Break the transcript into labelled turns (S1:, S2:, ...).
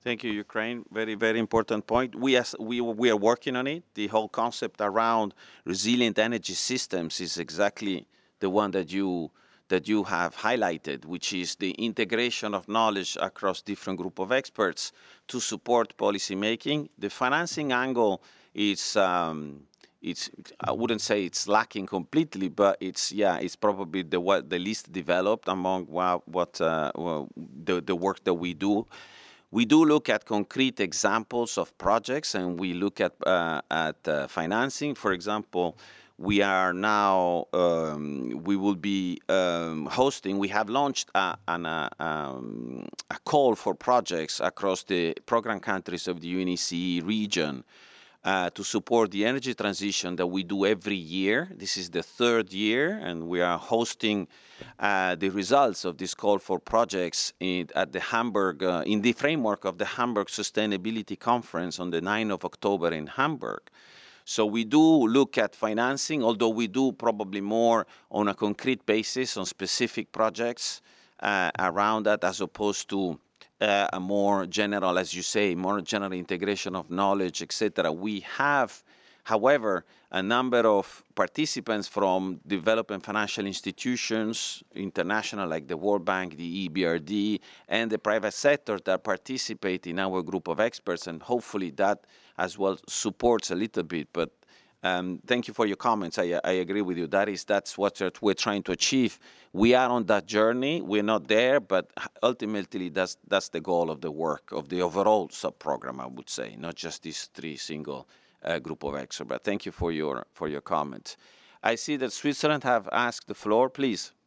S1: Thank you, Ukraine. Very, very important point. We are working on it. The whole concept around resilient energy systems is exactly the one that you have highlighted, which is the integration of knowledge across different group of experts to support policy making. The financing angle is it's I wouldn't say it's lacking completely, but it's probably the least developed among the work that we do. We do look at concrete examples of projects, and we look at financing. For example, we are now we will be hosting. We have launched a call for projects across the program countries of the UNECE region to support the energy transition that we do every year. This is the third year, and we are hosting the results of this call for projects at the Hamburg, in the framework of the Hamburg Sustainability Conference on the 9th of October in Hamburg. So we do look at financing, although we do probably more on a concrete basis on specific projects around that, as opposed to a more general, as you say, more general integration of knowledge, etc. We have, however, a number of participants from developing financial institutions, international, like the World Bank, the EBRD, and the private sector that participate in our group of experts, and hopefully that as well supports a little bit. But thank you for your comments. I agree with you. That's what we're trying to achieve. We are on that journey. We're not there, but ultimately that's the goal of the work of the overall sub-program, I would say, not just these three single group of experts. But thank you for your comments. I see that Switzerland have asked the floor. Please.